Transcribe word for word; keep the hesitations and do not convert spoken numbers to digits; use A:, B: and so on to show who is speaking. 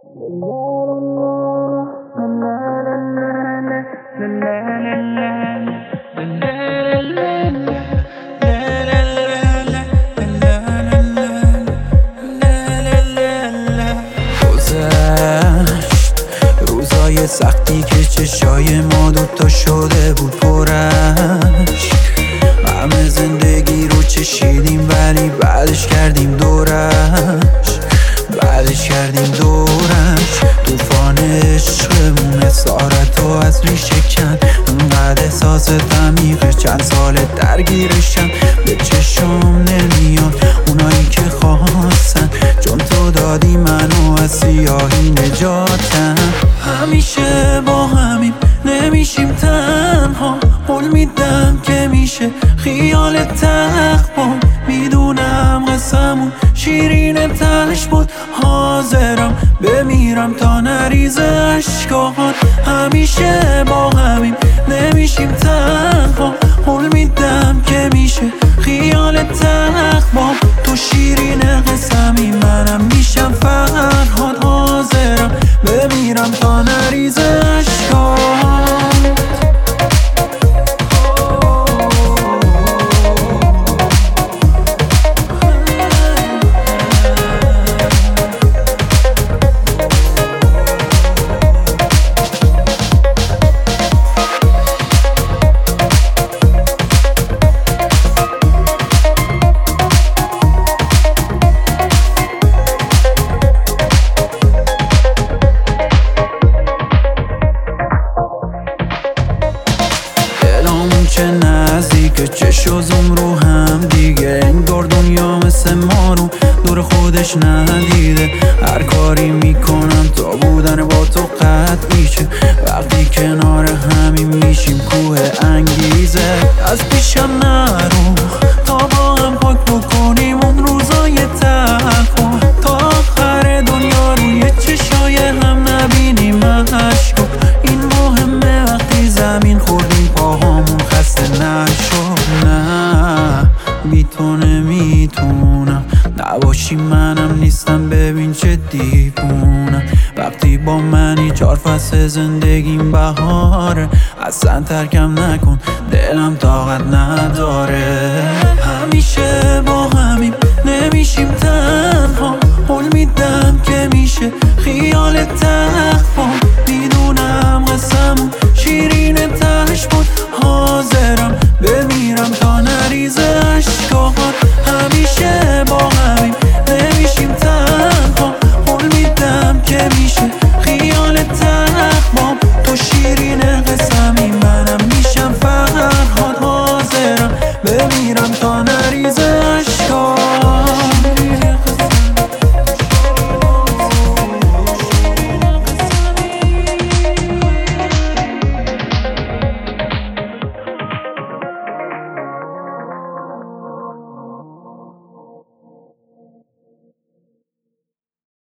A: روزای سختی که چشای ما دوتا شده بود پرش، همه زندگی رو چشیدیم ولی بعدش کردیم دورش بعدش کردیم دورش طوفان عشقمون اسارت و از ریشه کن، انقدر احساس عمیقه چند سال درگیرشم، به چشم نمیان اونایی که خواستن، چون تو دادی منو از سیاهی نجاتم. همیشه با همیم نمیشیم تنها، قول میدم که میشه خیال تخبام، میدونم قسمون شیرین تلش بود، حاضرم بمیرم تا نریزه اشکات. همیشه با همیم نمیشیم تنها، قول میدم که میشه خیال تخبام، تو شیرین قسمی منم میشم فرهاد، حاضرم بمیرم تا نریزه اشکات. چه نزدیکه چش و زوم رو هم دیگه، انگار دنیا مثل ما رو دور خودش ندیده، هر کاری میکنم تا بودن با تو قطع میشه، وقتی کنار همین میشیم کوه انگیزه. از پیشم نرو تا با هم پاک بکنیم اون روزای تلخو، تا آخر دنیا روی چشای هم نبینیم عشقو، این مهمه وقتی زمین خوردیم پاهامون خسته نشد. نه بی تو نمیتونم نباشی، منم نیستم ببین چه دیوونم، وقتی با منی چهار فصل زندگیم بهاره، اصلا ترکم نکن دلم طاقت نداره. همیشه با همیم نمیشیم تنها، قول میدم که میشه خیال تنها